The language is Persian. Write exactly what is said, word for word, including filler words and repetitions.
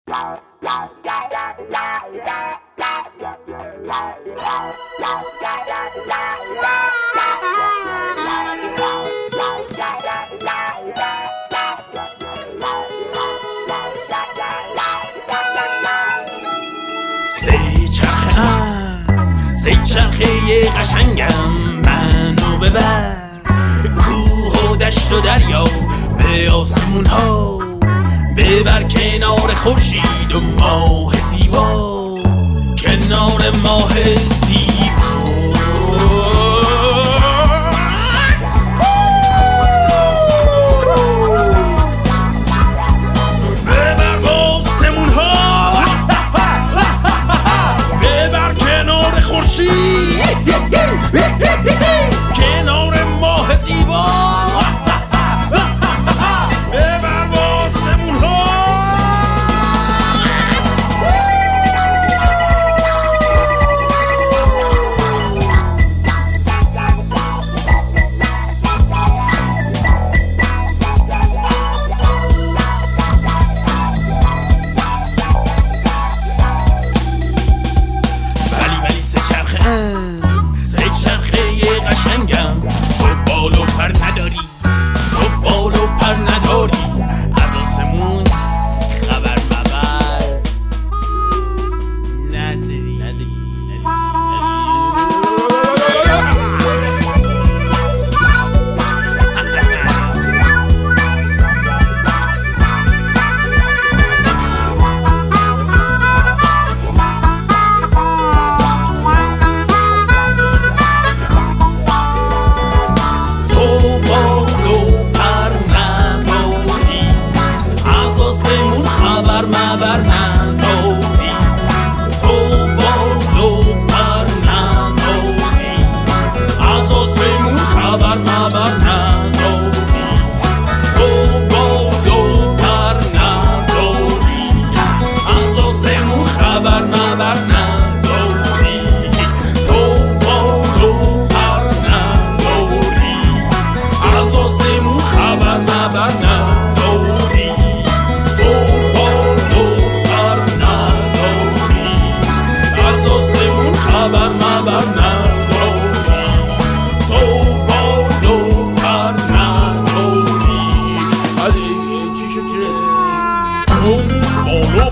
سی چرخه ام سی چرخه قشنگم منو ببر کوه و دشت و دریا به آسمون ها ببر کنار خورشید و ماه زیبا کنار ماه زیبا ببر به آسمون ها ببر کنار خورشید کنار ماه زیبا قشنگم تو بال و پر نداری تو بال و پر نداری از آسمون خبر مبر نداری نداری Oh,